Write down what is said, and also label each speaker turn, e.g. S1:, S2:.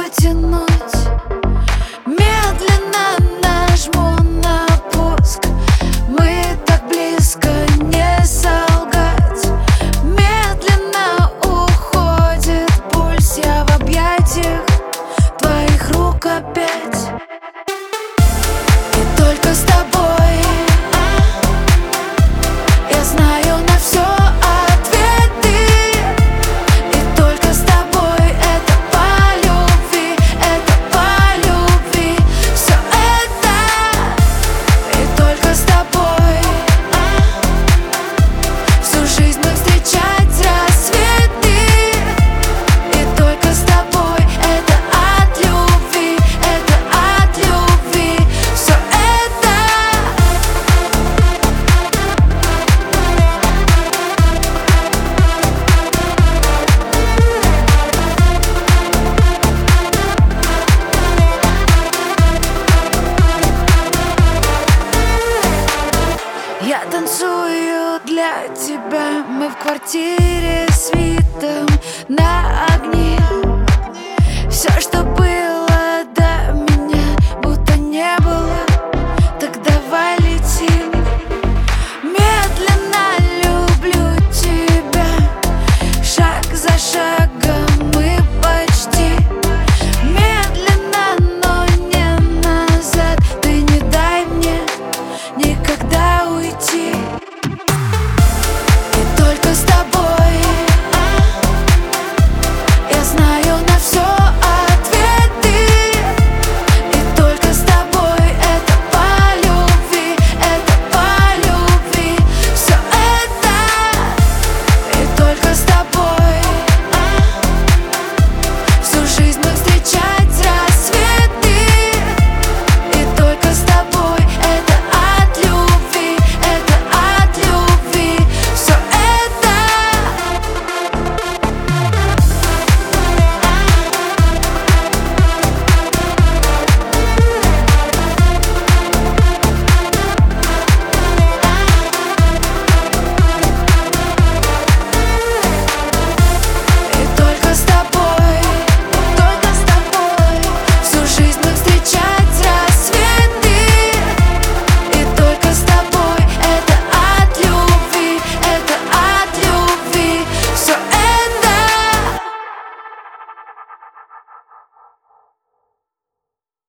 S1: потянуть. Медленно нажму на пуск. Мы так близко, не солгать. Медленно уходит пульс. Я в объятиях твоих рук опять. И только с тобой я знаю на все ответы. И только с тобой это по любви, это по любви. Все это. И только с тобой всю жизнь мы встречать рассветы. И только с тобой это от любви, это от любви. Все это. Я танцую для тебя. Мы в квартире с видом на огни. Все, что